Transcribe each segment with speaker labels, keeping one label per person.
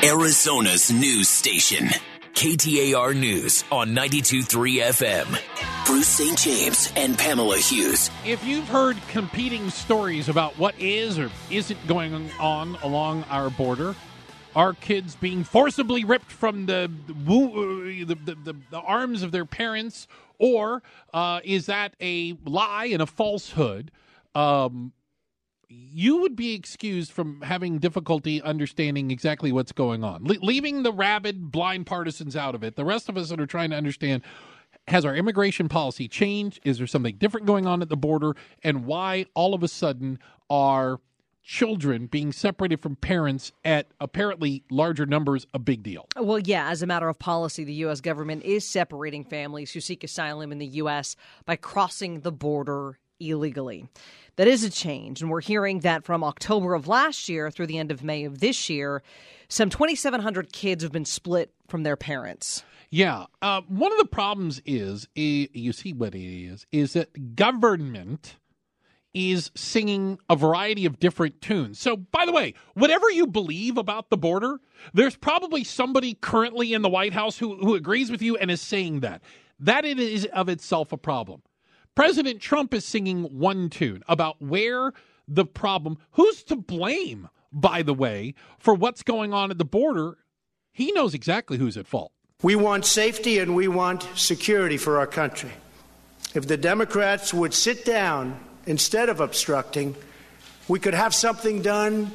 Speaker 1: Arizona's news station. KTAR News on 92.3 FM. Bruce St. James and Pamela Hughes.
Speaker 2: If you've heard competing stories about what is or isn't going on along our border, are kids being forcibly ripped from the arms of their parents, or is that a lie and a falsehood? You would be excused from having difficulty understanding exactly what's going on. Leaving the rabid, blind partisans out of it, the rest of us that are trying to understand, has our immigration policy changed? Is there something different going on at the border? And why all of a sudden are children being separated from parents at apparently larger numbers a big deal?
Speaker 3: Well, yeah, as a matter of policy, the U.S. government is separating families who seek asylum in the U.S. by crossing the border illegally. That is a change, and we're hearing that from October of last year through the end of May of this year, some 2,700 kids have been split from their parents.
Speaker 2: Yeah. One of the problems is, you see what it is that government is singing a variety of different tunes. So, by the way, whatever you believe about the border, there's probably somebody currently in the White House who agrees with you and is saying that. That it is of itself a problem. President Trump is singing one tune about where the problem, who's to blame, by the way, for what's going on at the border. He knows exactly who's at fault.
Speaker 4: We want safety and we want security for our country. If the Democrats would sit down instead of obstructing, we could have something done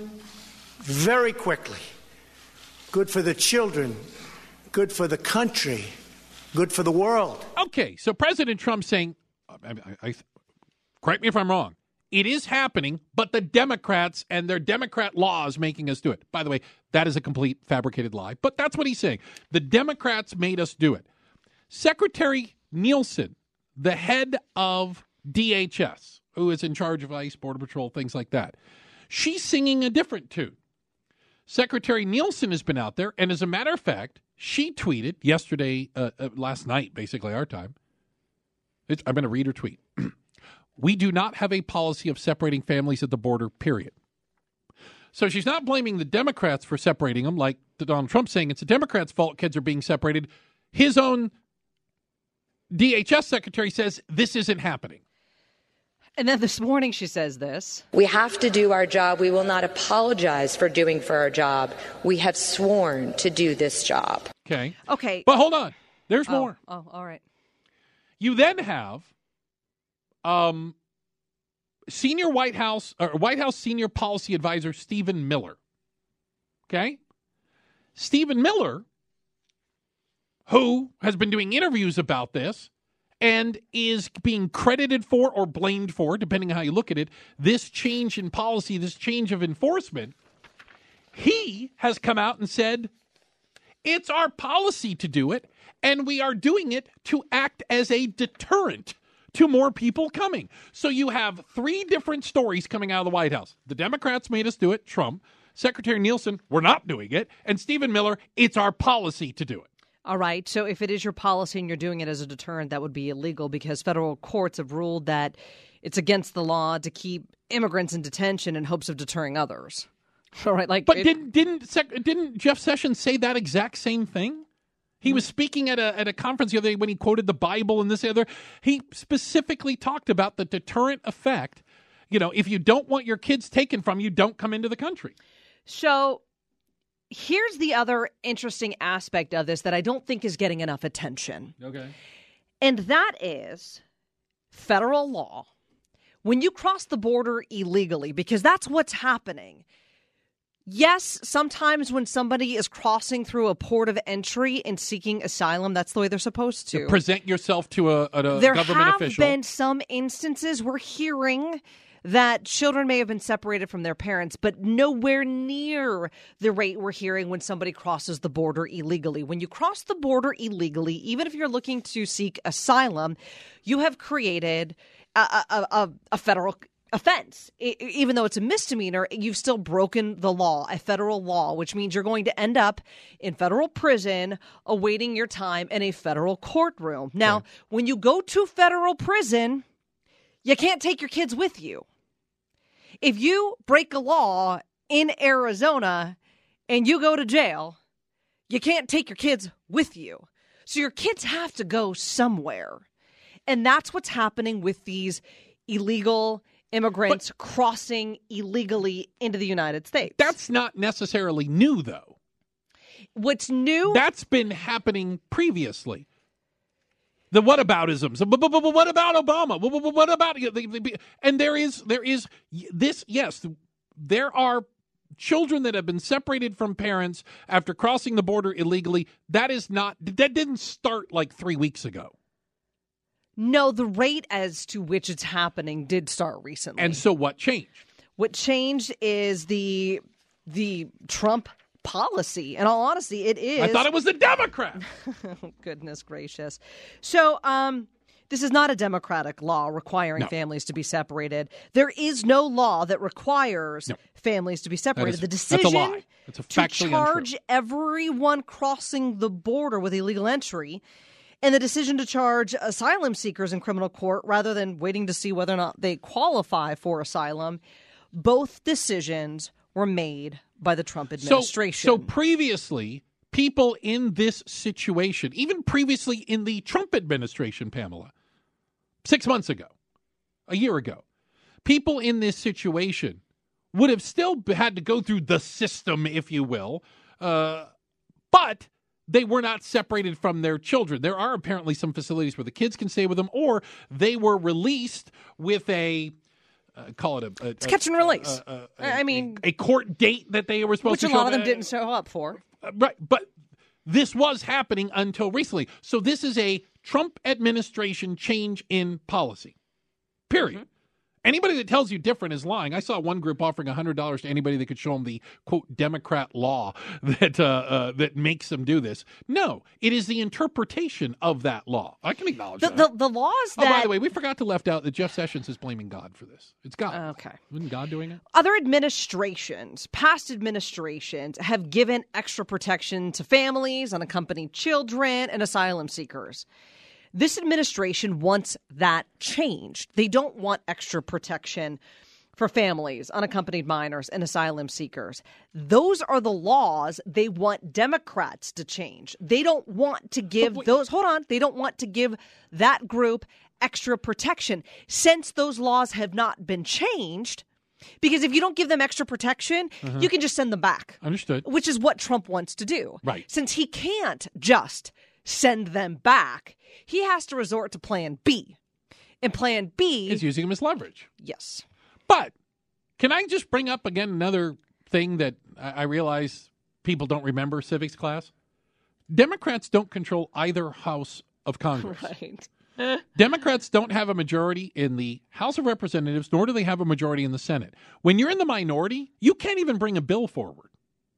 Speaker 4: very quickly. Good for the children, good for the country, good for the world.
Speaker 2: Okay, so President Trump saying, correct me if I'm wrong, it is happening, but the Democrats and their Democrat laws making us do it. By the way, that is a complete fabricated lie, but that's what he's saying. The Democrats made us do it. Secretary Nielsen, the head of DHS, who is in charge of ICE, Border Patrol, things like that, she's singing a different tune. Secretary Nielsen has been out there, and as a matter of fact, she tweeted yesterday, last night, basically our time. I'm going to read her tweet. We do not have a policy of separating families at the border, period. So she's not blaming the Democrats for separating them, like Donald Trump saying it's the Democrats' fault kids are being separated. His own DHS secretary says this isn't happening.
Speaker 3: And then this morning she says this.
Speaker 5: We have to do our job. We will not apologize for doing for our job. We have sworn to do this job.
Speaker 2: Okay.
Speaker 3: But
Speaker 2: hold on. There's more.
Speaker 3: Oh, all right.
Speaker 2: You then have senior White House senior policy advisor Stephen Miller. Okay? Stephen Miller, who has been doing interviews about this and is being credited for or blamed for, depending on how you look at it, this change in policy, this change of enforcement, he has come out and said, it's our policy to do it, and we are doing it to act as a deterrent to more people coming. So you have three different stories coming out of the White House. The Democrats made us do it, Trump. Secretary Nielsen, we're not doing it. And Stephen Miller, it's our policy to do it.
Speaker 3: All right. So if it is your policy and you're doing it as a deterrent, that would be illegal because federal courts have ruled that it's against the law to keep immigrants in detention in hopes of deterring others. All right. But
Speaker 2: didn't Jeff Sessions say that exact same thing? He was speaking at a conference the other day when he quoted the Bible and this and the other. He specifically talked about the deterrent effect. You know, if you don't want your kids taken from you, don't come into the country.
Speaker 3: So here's the other interesting aspect of this that I don't think is getting enough attention.
Speaker 2: Okay.
Speaker 3: And that is federal law. When you cross the border illegally, because that's what's happening. Yes, sometimes when somebody is crossing through a port of entry and seeking asylum, that's the way they're supposed to.
Speaker 2: Present yourself to a government official.
Speaker 3: There have been some instances we're hearing that children may have been separated from their parents, but nowhere near the rate we're hearing when somebody crosses the border illegally. When you cross the border illegally, even if you're looking to seek asylum, you have created a federal offense. Even though it's a misdemeanor, you've still broken the law, a federal law, which means you're going to end up in federal prison awaiting your time in a federal courtroom. Now, when you go to federal prison, you can't take your kids with you. If you break a law in Arizona and you go to jail, you can't take your kids with you. So your kids have to go somewhere. And that's what's happening with these illegal immigrants crossing illegally into the United States.
Speaker 2: That's not necessarily new, though.
Speaker 3: What's new?
Speaker 2: That's been happening previously. The whataboutisms. But what about Obama? What about... And there is this, yes, there are children that have been separated from parents after crossing the border illegally. That didn't start like 3 weeks ago.
Speaker 3: No, the rate as to which it's happening did start recently.
Speaker 2: And so what changed?
Speaker 3: What changed is the Trump policy. In all honesty, it is.
Speaker 2: I thought it was the Democrat.
Speaker 3: Oh, goodness gracious. So, this is not a Democratic law requiring families to be separated. There is no law that requires families to be separated. The decision
Speaker 2: that's a lie. It's a
Speaker 3: to
Speaker 2: factually
Speaker 3: charge
Speaker 2: untrue.
Speaker 3: everyone crossing the border with illegal entry and the decision to charge asylum seekers in criminal court rather than waiting to see whether or not they qualify for asylum, both decisions were made by the Trump administration.
Speaker 2: So previously, people in this situation, even previously in the Trump administration, Pamela, 6 months ago, a year ago, people in this situation would have still had to go through the system, if you will, but they were not separated from their children. There are apparently some facilities where the kids can stay with them, or they were released with a call it
Speaker 3: it's catch and release.
Speaker 2: A court date that they were supposed to show.
Speaker 3: Which a lot of them didn't show up for.
Speaker 2: Right, but this was happening until recently. So this is a Trump administration change in policy, period. Mm-hmm. Anybody that tells you different is lying. I saw one group offering $100 to anybody that could show them the, quote, Democrat law that makes them do this. No, it is the interpretation of that law. I can acknowledge that.
Speaker 3: The laws that...
Speaker 2: Oh, by the way, we forgot to left out that Jeff Sessions is blaming God for this. It's God.
Speaker 3: Okay.
Speaker 2: Isn't God doing it?
Speaker 3: Other administrations, past administrations, have given extra protection to families, unaccompanied children, and asylum seekers. This administration wants that changed. They don't want extra protection for families, unaccompanied minors, and asylum seekers. Those are the laws they want Democrats to change. They don't want to give they don't want to give that group extra protection since those laws have not been changed. Because if you don't give them extra protection, you can just send them back.
Speaker 2: Understood.
Speaker 3: Which is what Trump wants to do.
Speaker 2: Right.
Speaker 3: Since he can't just send them back, he has to resort to Plan B. And Plan B
Speaker 2: is using them as leverage.
Speaker 3: Yes.
Speaker 2: But can I just bring up again another thing that I realize people don't remember civics class? Democrats don't control either house of Congress.
Speaker 3: Right.
Speaker 2: Democrats don't have a majority in the House of Representatives, nor do they have a majority in the Senate. When you're in the minority, you can't even bring a bill forward.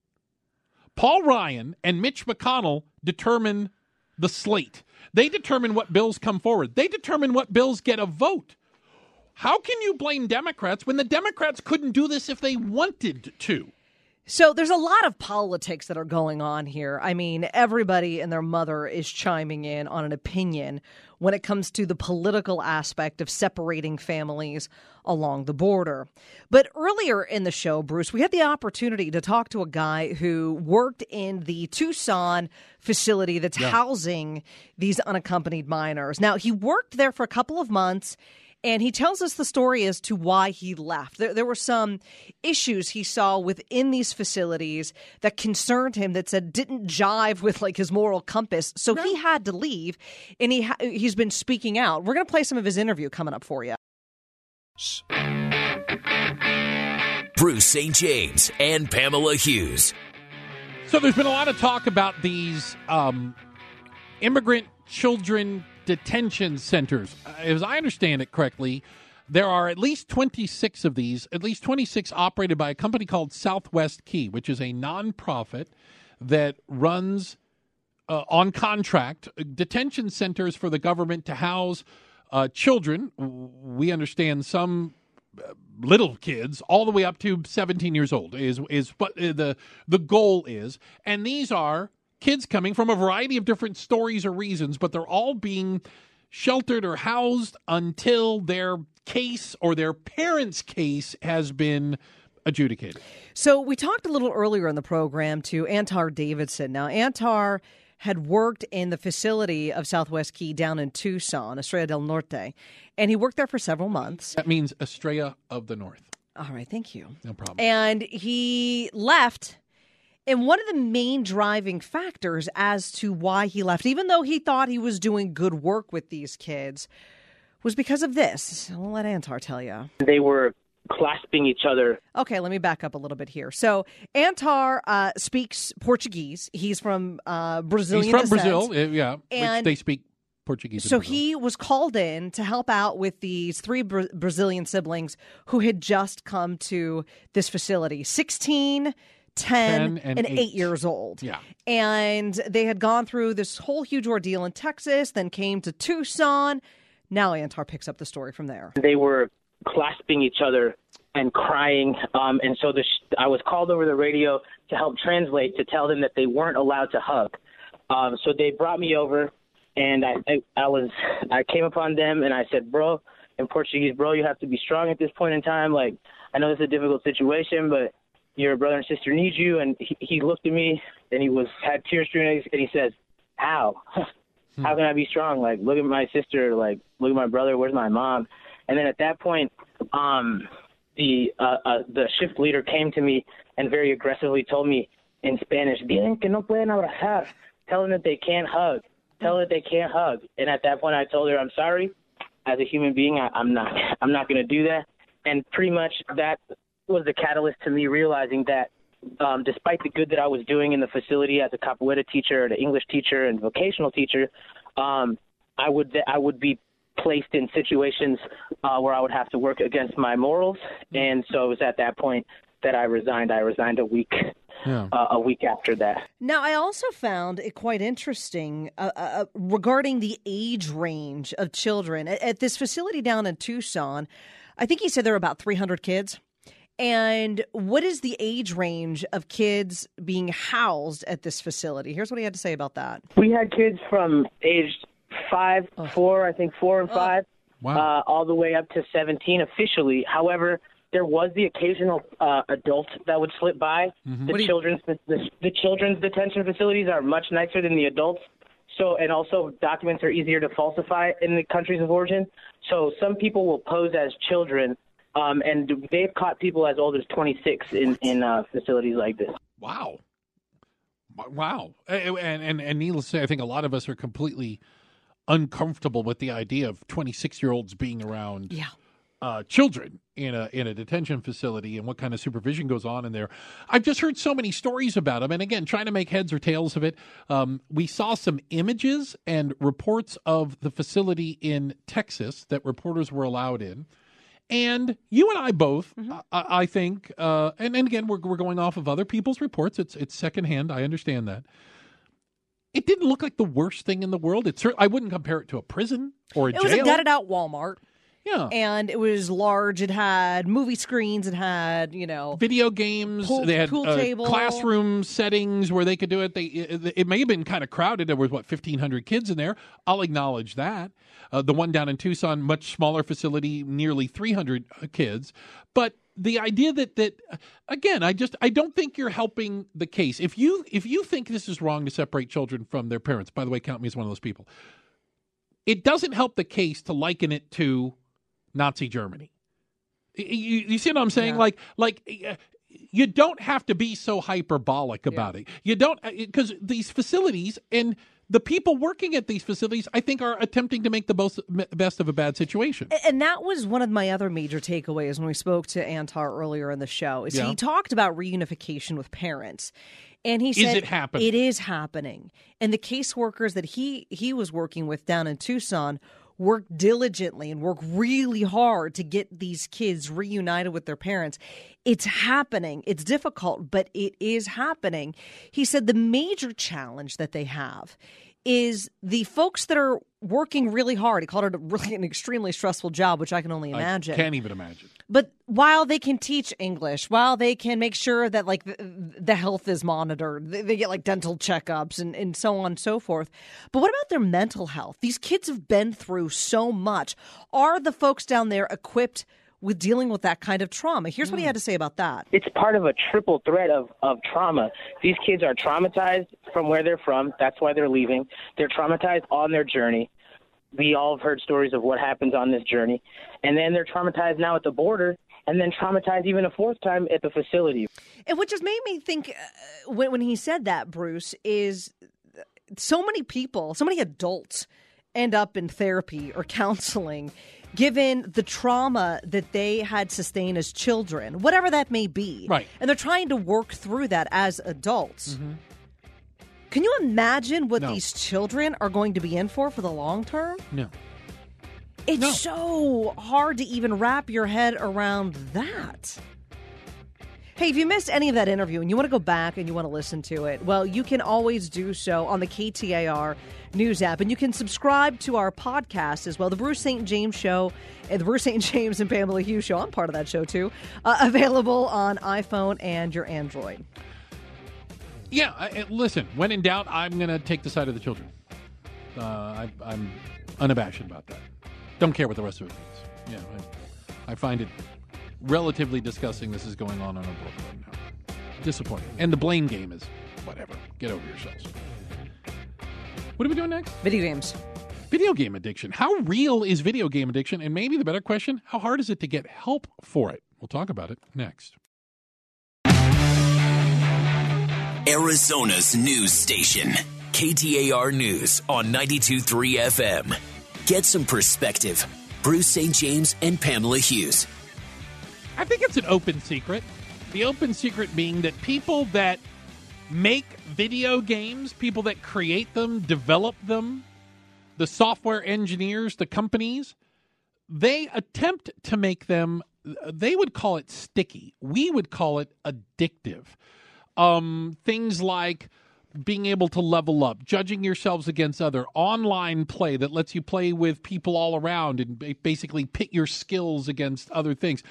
Speaker 2: Paul Ryan and Mitch McConnell determine the slate. They determine what bills come forward. They determine what bills get a vote. How can you blame Democrats when the Democrats couldn't do this if they wanted to?
Speaker 3: So there's a lot of politics that are going on here. I mean, everybody and their mother is chiming in on an opinion when it comes to the political aspect of separating families along the border. But earlier in the show, Bruce, we had the opportunity to talk to a guy who worked in the Tucson facility that's housing these unaccompanied minors. Now, he worked there for a couple of months, and he tells us the story as to why he left. There were some issues he saw within these facilities that concerned him, that said didn't jive with like his moral compass. So he had to leave, and he's been speaking out. We're going to play some of his interview coming up for you.
Speaker 1: Bruce St. James and Pamela Hughes.
Speaker 2: So there's been a lot of talk about these immigrant children detention centers. As I understand it correctly, there are at least 26 of these, at least 26 operated by a company called Southwest Key, which is a nonprofit that runs on contract detention centers for the government to house children. We understand some little kids all the way up to 17 years old is what the goal is. And these are kids coming from a variety of different stories or reasons, but they're all being sheltered or housed until their case or their parents' case has been adjudicated.
Speaker 3: So we talked a little earlier in the program to Antar Davidson. Now, Antar had worked in the facility of Southwest Key down in Tucson, Estrella del Norte, and he worked there for several months.
Speaker 2: That means Estrella of the North.
Speaker 3: All right, thank you.
Speaker 2: No problem.
Speaker 3: And he left. And one of the main driving factors as to why he left, even though he thought he was doing good work with these kids, was because of this. I'll let Antar tell you.
Speaker 6: They were clasping each other.
Speaker 3: Okay, let me back up a little bit here. So Antar speaks Portuguese. He's from Brazilian
Speaker 2: He's from
Speaker 3: descent.
Speaker 2: Brazil, yeah,
Speaker 3: And
Speaker 2: which they speak Portuguese.
Speaker 3: So he was called in to help out with these three Brazilian siblings who had just come to this facility, 16, 10 and 8 years old.
Speaker 2: Yeah.
Speaker 3: And they had gone through this whole huge ordeal in Texas, then came to Tucson. Now Antar picks up the story from there.
Speaker 6: They were clasping each other and crying. And so I was called over the radio to help translate, to tell them that they weren't allowed to hug. So they brought me over, and I came upon them, and I said, bro, in Portuguese, bro, you have to be strong at this point in time. Like, I know this is a difficult situation, but your brother and sister need you. And he looked at me, and he had tears streaming, and he says, how? How can I be strong? Like, look at my sister. Like, look at my brother. Where's my mom? And then at that point, the shift leader came to me and very aggressively told me in Spanish, "Digan que no pueden abrazar." Tell them that they can't hug. Tell them that they can't hug. And at that point, I told her, I'm sorry. As a human being, I'm not going to do that. And pretty much that was the catalyst to me realizing that despite the good that I was doing in the facility as a capoeira teacher, an English teacher, and vocational teacher, I would be placed in situations where I would have to work against my morals. And so it was at that point that I resigned. I resigned a week after that.
Speaker 3: Now, I also found it quite interesting regarding the age range of children. At this facility down in Tucson, I think he said there were about 300 kids. And what is the age range of kids being housed at this facility? Here's what he had to say about that.
Speaker 6: We had kids from age 4 and 5,
Speaker 2: Wow.
Speaker 6: all the way up to 17 officially. However, there was the occasional adult that would slip by.
Speaker 2: Mm-hmm.
Speaker 6: The children's detention facilities are much nicer than the adults. So, and also documents are easier to falsify in the countries of origin. So some people will pose as children, and they've caught people as old as 26 in facilities like this.
Speaker 2: Wow. And needless to say, I think a lot of us are completely uncomfortable with the idea of 26-year-olds being around children in a detention facility and what kind of supervision goes on in there. I've just heard so many stories about them. And again, trying to make heads or tails of it, we saw some images and reports of the facility in Texas that reporters were allowed in. And you and I both, I think, and again, we're going off of other people's reports. It's secondhand. I understand that. It didn't look like the worst thing in the world. I wouldn't compare it to a prison or a jail.
Speaker 3: It was a gutted out Walmart.
Speaker 2: Yeah.
Speaker 3: And it was large. It had movie screens. It had,
Speaker 2: video games. They had
Speaker 3: pool table.
Speaker 2: Classroom settings where they could do it. It may have been kind of crowded. There was, 1,500 kids in there. I'll acknowledge that. The one down in Tucson, much smaller facility, nearly 300 kids. But the idea that again, I don't think you're helping the case. If you think this is wrong to separate children from their parents, by the way, count me as one of those people. It doesn't help the case to liken it to Nazi Germany. You see what I'm saying?
Speaker 3: Yeah.
Speaker 2: Like you don't have to be so hyperbolic about it. You don't, because these facilities and the people working at these facilities, I think, are attempting to make the best of a bad situation.
Speaker 3: And that was one of my other major takeaways when we spoke to Antar earlier in the show. He talked about reunification with parents. And he said,
Speaker 2: is it happening?
Speaker 3: It is happening. And the caseworkers that he was working with down in Tucson work diligently and work really hard to get these kids reunited with their parents. It's happening. It's difficult, but it is happening. He said the major challenge that they have is the folks that are working really hard. He called it an extremely stressful job, which I can only imagine.
Speaker 2: I can't even imagine.
Speaker 3: But while they can teach English, while they can make sure that the health is monitored, they get dental checkups and so on and so forth. But what about their mental health? These kids have been through so much. Are the folks down there equipped with dealing with that kind of trauma. Here's what he had to say about that.
Speaker 6: It's part of a triple threat of trauma. These kids are traumatized from where they're from. That's why they're leaving. They're traumatized on their journey. We all have heard stories of what happens on this journey. And then they're traumatized now at the border, and then traumatized even a fourth time at the facility.
Speaker 3: And what just made me think when he said that, Bruce, is so many people, so many adults end up in therapy or counseling given the trauma that they had sustained as children, whatever that may be.
Speaker 2: Right.
Speaker 3: And they're trying to work through that as adults. Mm-hmm. Can you imagine what these children are going to be in for the long term?
Speaker 2: No.
Speaker 3: It's so hard to even wrap your head around that. Hey, if you missed any of that interview and you want to go back and you want to listen to it, well, you can always do so on the KTAR News app. And you can subscribe to our podcast as well, The Bruce St. James Show and The Bruce St. James and Pamela Hughes Show. I'm part of that show, too. Available on iPhone and your Android.
Speaker 2: Yeah, listen, when in doubt, I'm going to take the side of the children. I'm unabashed about that. Don't care what the rest of it means. Yeah, I find it relatively disgusting this is going on our board right now. Disappointing. And the blame game is whatever. Get over yourselves. What are we doing next?
Speaker 3: Video games.
Speaker 2: Video game addiction. How real is video game addiction? And maybe the better question, how hard is it to get help for it? We'll talk about it next.
Speaker 1: Arizona's news station. KTAR News on 92.3 FM. Get some perspective. Bruce St. James and Pamela Hughes.
Speaker 2: I think it's an open secret. The open secret being that people that make video games, people that create them, develop them, the software engineers, the companies, they attempt to make them, they would call it sticky. We would call it addictive. Things like being able to level up, judging yourselves against other, online play that lets you play with people all around and basically pit your skills against other things.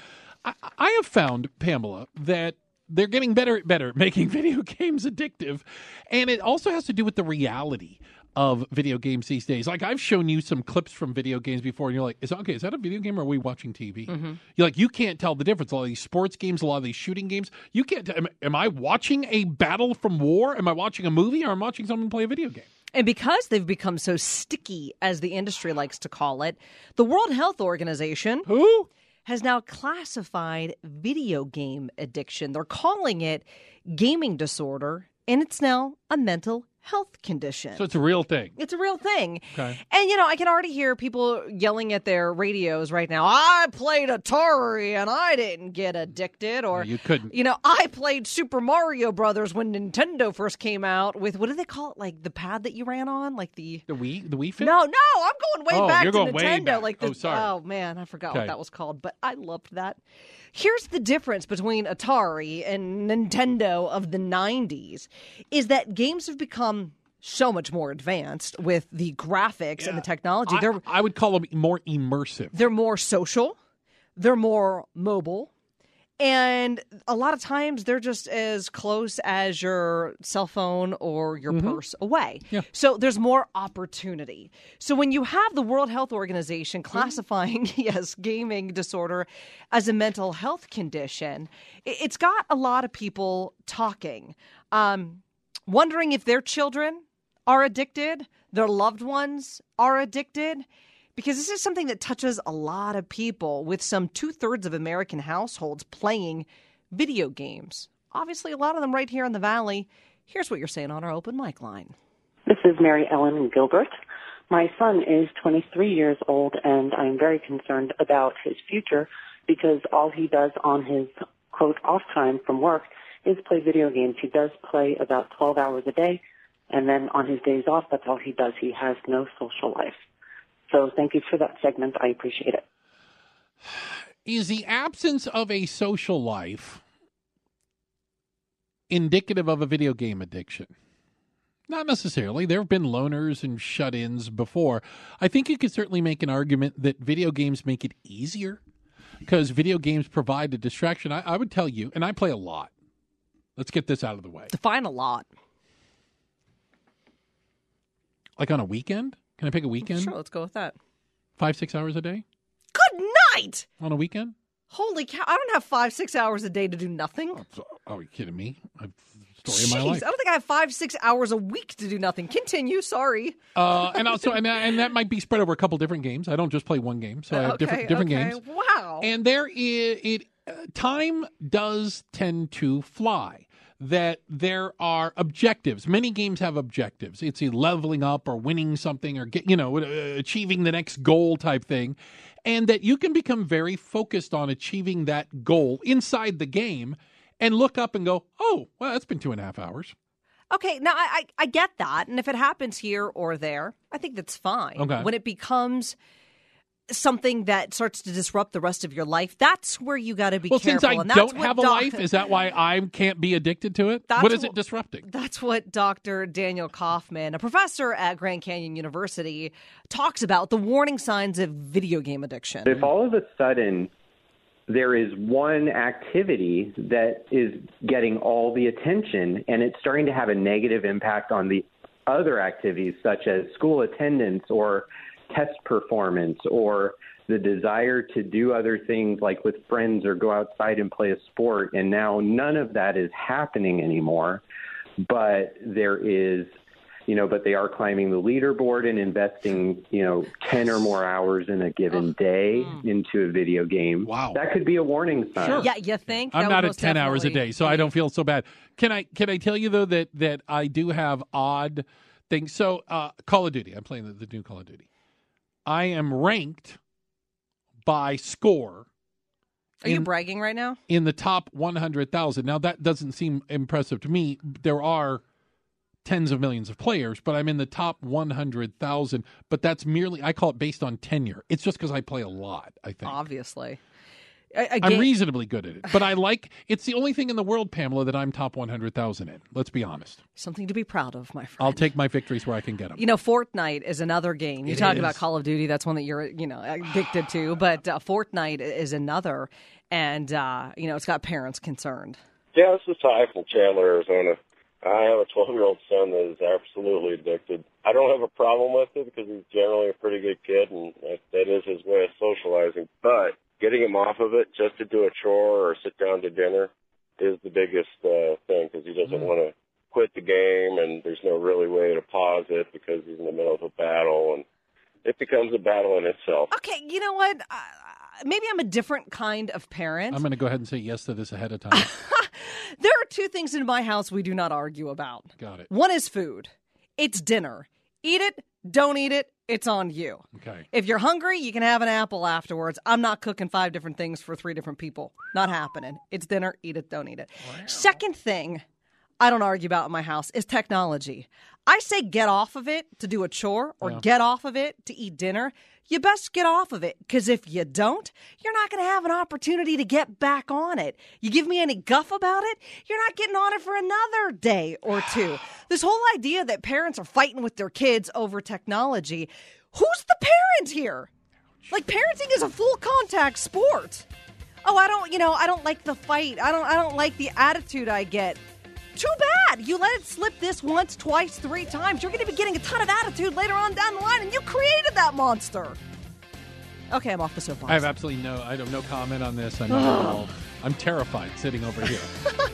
Speaker 2: I have found, Pamela, that they're getting better at making video games addictive, and it also has to do with the reality of video games these days. Like, I've shown you some clips from video games before, and you're like, is that a video game or are we watching TV? Mm-hmm. You're like, you can't tell the difference. A lot of these sports games, a lot of these shooting games, you can't tell. Am I watching a battle from war? Am I watching a movie, or am I watching someone play a video game?
Speaker 3: And because they've become so sticky, as the industry likes to call it, the World Health Organization...
Speaker 2: Who?
Speaker 3: Has now classified video game addiction. They're calling it gaming disorder, and it's now a mental health condition.
Speaker 2: So it's a real thing.
Speaker 3: It's a real thing.
Speaker 2: Okay.
Speaker 3: And, I can already hear people yelling at their radios right now, I played Atari and I didn't get addicted. Or,
Speaker 2: you couldn't.
Speaker 3: I played Super Mario Brothers when Nintendo first came out with, what do they call it? Like the pad that you ran on? Like the Wii Fit? No, I'm going way back
Speaker 2: you're
Speaker 3: to
Speaker 2: going
Speaker 3: Nintendo.
Speaker 2: Way back.
Speaker 3: Like
Speaker 2: sorry.
Speaker 3: Oh, man, I forgot what that was called, but I loved that. Here's the difference between Atari and Nintendo of the 90s is that games have become so much more advanced with the graphics and the technology.
Speaker 2: I would call them more immersive.
Speaker 3: They're more social. They're more mobile. And a lot of times they're just as close as your cell phone or your purse away. Yeah. So there's more opportunity. So when you have the World Health Organization classifying, gaming disorder as a mental health condition, it's got a lot of people talking, wondering if their children are addicted, their loved ones are addicted, because this is something that touches a lot of people, with some 2/3 of American households playing video games. Obviously, a lot of them right here in the Valley. Here's what you're saying on our open mic line.
Speaker 7: This is Mary Ellen Gilbert. My son is 23 years old, and I'm very concerned about his future because all he does on his, quote, off time from work is play video games. He does play about 12 hours a day. And then on his days off, that's all he does. He has no social life. So thank you for that segment. I appreciate it.
Speaker 2: Is the absence of a social life indicative of a video game addiction? Not necessarily. There have been loners and shut-ins before. I think you could certainly make an argument that video games make it easier because video games provide a distraction. I would tell you, and I play a lot. Let's get this out of the way.
Speaker 3: Define a lot.
Speaker 2: Like on a weekend? Can I pick a weekend?
Speaker 3: Sure, let's go with that.
Speaker 2: 5-6 hours a day?
Speaker 3: Good night!
Speaker 2: On a weekend?
Speaker 3: Holy cow. I don't have 5-6 hours a day to do nothing.
Speaker 2: Oh, are you kidding me? Story of my life.
Speaker 3: I don't think I have 5-6 hours a week to do nothing. Continue. Sorry.
Speaker 2: And also, and that might be spread over a couple different games. I don't just play one game, so I have different games.
Speaker 3: Wow.
Speaker 2: And time does tend to fly. That there are objectives. Many games have objectives. It's a leveling up or winning something or achieving the next goal type thing, and that you can become very focused on achieving that goal inside the game. And look up and go, oh, well, that's been 2.5 hours.
Speaker 3: Okay, now I get that. And if it happens here or there, I think that's fine.
Speaker 2: Okay.
Speaker 3: When it becomes something that starts to disrupt the rest of your life, that's where you got to be careful.
Speaker 2: Since I don't have a life, is that why I can't be addicted to it? What is it disrupting?
Speaker 3: That's what Dr. Daniel Kaufman, a professor at Grand Canyon University, talks about, the warning signs of video game addiction.
Speaker 8: If all of a sudden there is one activity that is getting all the attention and it's starting to have a negative impact on the other activities such as school attendance or test performance or the desire to do other things like with friends or go outside and play a sport, and now none of that is happening anymore, but there is but they are climbing the leaderboard and investing, 10 or more hours in a given day into a video game.
Speaker 2: Wow.
Speaker 8: That could be a warning sign.
Speaker 2: Sure.
Speaker 3: Yeah, you think?
Speaker 2: I'm not at 10 hours a day, so I don't feel so bad. Can I tell you, though, that I do have odd things? So Call of Duty, I'm playing the new Call of Duty. I am ranked by score.
Speaker 3: Are you bragging right now?
Speaker 2: In the top 100,000. Now, that doesn't seem impressive to me. There are tens of millions of players, but I'm in the top 100,000. But that's merely, I call it based on tenure. It's just because I play a lot, I think.
Speaker 3: Obviously.
Speaker 2: I'm reasonably good at it. But it's the only thing in the world, Pamela, that I'm top 100,000 in. Let's be honest.
Speaker 3: Something to be proud of, my friend.
Speaker 2: I'll take my victories where I can get them.
Speaker 3: Fortnite is another game. You talk about Call of Duty. That's one that you're, addicted to. But Fortnite is another. And, it's got parents concerned.
Speaker 9: Yeah, this is Ty from Chandler, Arizona. I have a 12-year-old son that is absolutely addicted. I don't have a problem with it because he's generally a pretty good kid, and that is his way of socializing. But getting him off of it just to do a chore or sit down to dinner is the biggest thing because he doesn't want to quit the game, and there's no really way to pause it because he's in the middle of a battle, and it becomes a battle in itself.
Speaker 3: Okay, you know what? Maybe I'm a different kind of parent.
Speaker 2: I'm going to go ahead and say yes to this ahead of time.
Speaker 3: There are two things in my house we do not argue about.
Speaker 2: Got it.
Speaker 3: One is food. It's dinner. Eat it, don't eat it, it's on you.
Speaker 2: Okay.
Speaker 3: If you're hungry, you can have an apple afterwards. I'm not cooking 5 different things for 3 different people. Not happening. It's dinner, eat it, don't eat it. Wow. Second thing I don't argue about in my house is technology. I say get off of it to do a chore or get off of it to eat dinner. You best get off of it because if you don't, you're not going to have an opportunity to get back on it. You give me any guff about it, you're not getting on it for another day or two. This whole idea that parents are fighting with their kids over technology, who's the parent here? Like, parenting is a full contact sport. Oh, I don't like the fight. I don't like the attitude I get. Too bad. You let it slip this once, twice, 3 times. You're going to be getting a ton of attitude later on down the line, and you created that monster. Okay, I'm off the soapbox.
Speaker 2: I have absolutely no comment on this. I'm not involved. I'm terrified sitting over here.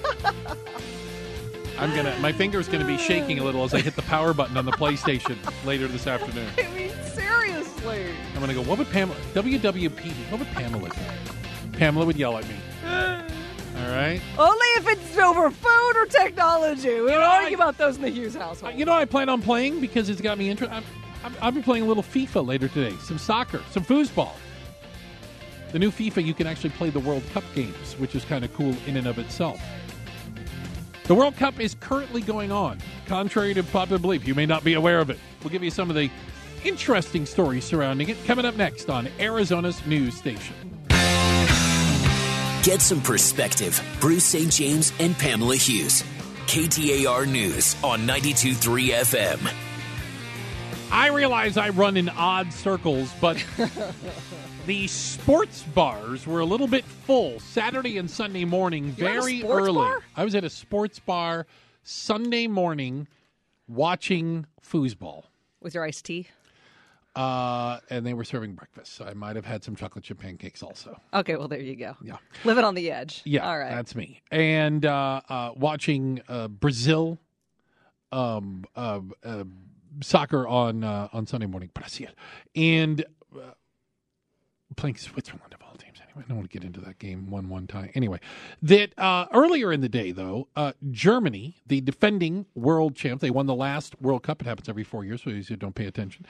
Speaker 2: My finger's going to be shaking a little as I hit the power button on the PlayStation later this afternoon.
Speaker 3: I mean, seriously.
Speaker 2: I'm going to go, what would Pamela, WWPD, what would Pamela do? Pamela would yell at me. All right.
Speaker 3: Only if it's over food or technology. We don't argue about those in the Hughes household.
Speaker 2: I plan on playing because it's got me interested. I'll be playing a little FIFA later today. Some soccer, some foosball. The new FIFA, you can actually play the World Cup games, which is kind of cool in and of itself. The World Cup is currently going on. Contrary to popular belief, you may not be aware of it. We'll give you some of the interesting stories surrounding it coming up next on Arizona's news station.
Speaker 1: Get some perspective. Bruce St. James and Pamela Hughes. KTAR News on 92.3 FM.
Speaker 2: I realize I run in odd circles, but the sports bars were a little bit full Saturday and Sunday morning, very early. Bar? I was at a sports bar Sunday morning watching foosball.
Speaker 3: With your iced tea?
Speaker 2: And they were serving breakfast. So I might have had some chocolate chip pancakes also.
Speaker 3: Okay, well, there you go.
Speaker 2: Yeah.
Speaker 3: Living on the edge.
Speaker 2: Yeah,
Speaker 3: all right.
Speaker 2: That's me. And watching Brazil soccer on Sunday morning, Brazil. And playing Switzerland of all teams. Anyway, I don't want to get into that game 1-1 tie. Anyway, that earlier in the day, though, Germany, the defending world champ, they won the last World Cup. It happens every 4 years, so you don't pay attention.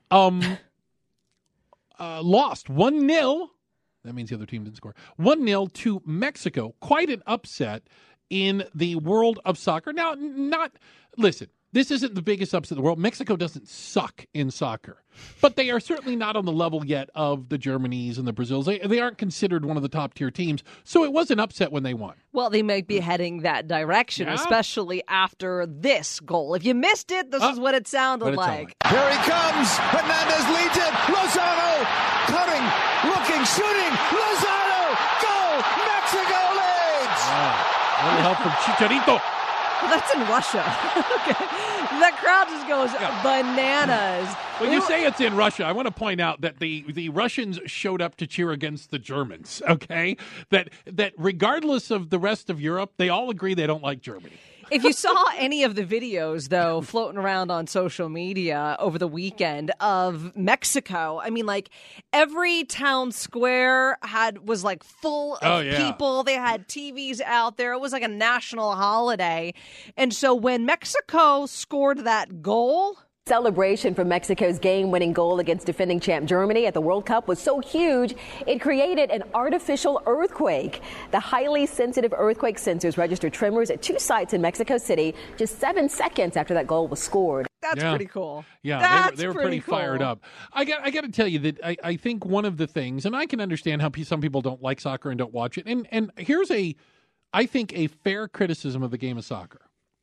Speaker 2: Lost 1-0. That means the other team didn't score. 1-0 to Mexico. Quite an upset in the world of soccer. Now, listen, this isn't the biggest upset in the world. Mexico doesn't suck in soccer, but they are certainly not on the level yet of the Germanys and the Brazils. They aren't considered one of the top tier teams, so it was an upset when they won.
Speaker 3: Well, they might be heading that direction, especially after this goal. If you missed it, this is what it sounded like.
Speaker 10: Here he comes. Hernandez leads it. Lozano cutting, looking, shooting. Lozano, goal! Mexico leads!
Speaker 2: A little help from Chicharito.
Speaker 3: Well, that's in Russia. Okay. That crowd just goes bananas.
Speaker 2: When you say it's in Russia, I want to point out that the Russians showed up to cheer against the Germans, okay? That regardless of the rest of Europe, they all agree they don't like Germany.
Speaker 3: If you saw any of the videos, though, floating around on social media over the weekend of Mexico, I mean, like, every town square was like full of people. They had TVs out there. It was like a national holiday. And so when Mexico scored that goal,
Speaker 11: celebration for Mexico's game-winning goal against defending champ Germany at the World Cup was so huge, it created an artificial earthquake. The highly sensitive earthquake sensors registered tremors at 2 sites in Mexico City just 7 seconds after that goal was scored.
Speaker 3: That's pretty cool.
Speaker 2: Yeah, they were pretty fired up. I got to tell you that I think one of the things, and I can understand how some people don't like soccer and don't watch it, and here's I think a fair criticism of the game of soccer.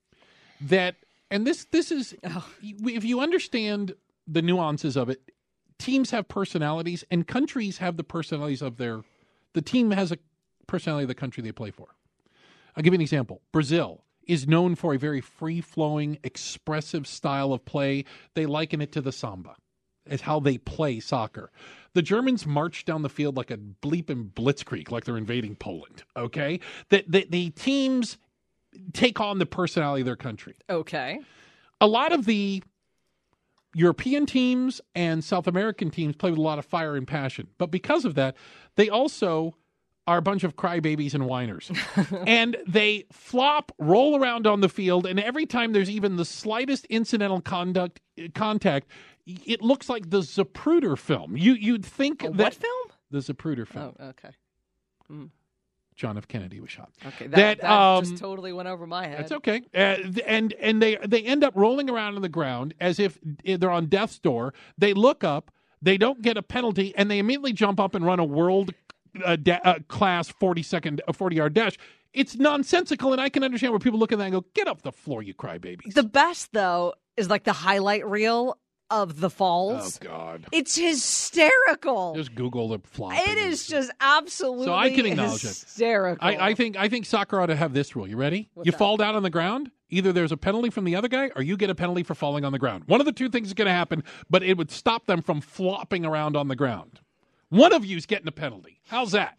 Speaker 2: And this is, if you understand the nuances of it, teams have personalities and countries have the personalities of the team has a personality of the country they play for. I'll give you an example. Brazil is known for a very free-flowing, expressive style of play. They liken it to the samba. It's how they play soccer. The Germans march down the field like a bleeping blitzkrieg, like they're invading Poland, okay? The teams take on the personality of their country.
Speaker 3: Okay.
Speaker 2: A lot of the European teams and South American teams play with a lot of fire and passion. But because of that, they also are a bunch of crybabies and whiners. And they flop, roll around on the field, and every time there's even the slightest incidental contact, it looks like the Zapruder film. You'd think that...
Speaker 3: What film?
Speaker 2: The Zapruder film.
Speaker 3: Oh, okay.
Speaker 2: John F. Kennedy was shot.
Speaker 3: Okay, that just totally went over my head.
Speaker 2: That's okay. And they end up rolling around on the ground as if they're on death's door. They look up, they don't get a penalty, and they immediately jump up and run a world class 40-yard dash. It's nonsensical, and I can understand where people look at that and go, "Get off the floor, you crybabies."
Speaker 3: The best, though, is like the highlight reel of the falls.
Speaker 2: Oh, God.
Speaker 3: It's hysterical.
Speaker 2: Just Google the flopping.
Speaker 3: It is just absolutely
Speaker 2: so I can acknowledge
Speaker 3: hysterical.
Speaker 2: I think soccer ought to have this rule. You ready?
Speaker 3: What's
Speaker 2: you
Speaker 3: that?
Speaker 2: fall down on the ground, either there's a penalty from the other guy or you get a penalty for falling on the ground. One of the two things is going to happen, but it would stop them from flopping around on the ground. One of you's getting a penalty. How's that?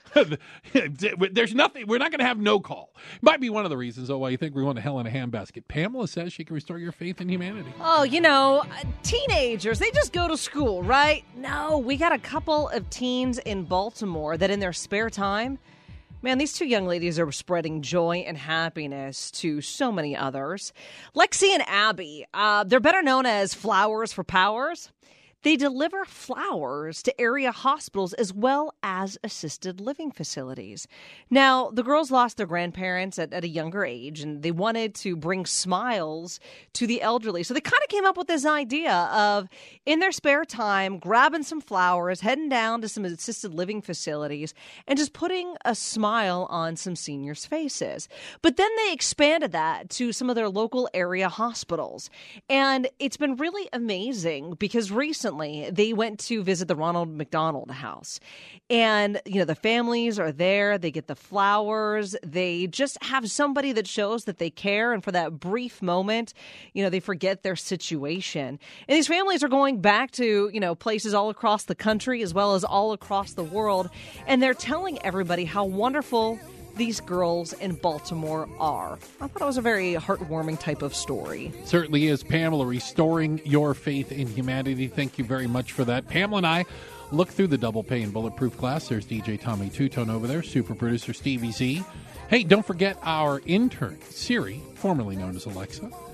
Speaker 2: There's nothing. We're not going to have no call. Might be one of the reasons, why you think we're going to hell in a handbasket. Pamela says she can restore your faith in humanity.
Speaker 3: Oh, teenagers, they just go to school, right? No, we got a couple of teens in Baltimore that in their spare time, man, these two young ladies are spreading joy and happiness to so many others. Lexi and Abby, they're better known as Flowers for Powers. They deliver flowers to area hospitals as well as assisted living facilities. Now, the girls lost their grandparents at a younger age, and they wanted to bring smiles to the elderly. So they kind of came up with this idea of, in their spare time, grabbing some flowers, heading down to some assisted living facilities, and just putting a smile on some seniors' faces. But then they expanded that to some of their local area hospitals. And it's been really amazing because recently, recently, they went to visit the Ronald McDonald House. And, the families are there. They get the flowers. They just have somebody that shows that they care. And for that brief moment, they forget their situation. And these families are going back to, places all across the country as well as all across the world. And they're telling everybody how wonderful these girls in Baltimore are. I thought it was a very heartwarming type of story.
Speaker 2: Certainly is, Pamela, restoring your faith in humanity. Thank you very much for that. Pamela and I look through the double pay and bulletproof class. There's DJ Tommy Two-Tone over there, super producer Stevie Z. Hey, don't forget our intern, Siri, formerly known as Alexa.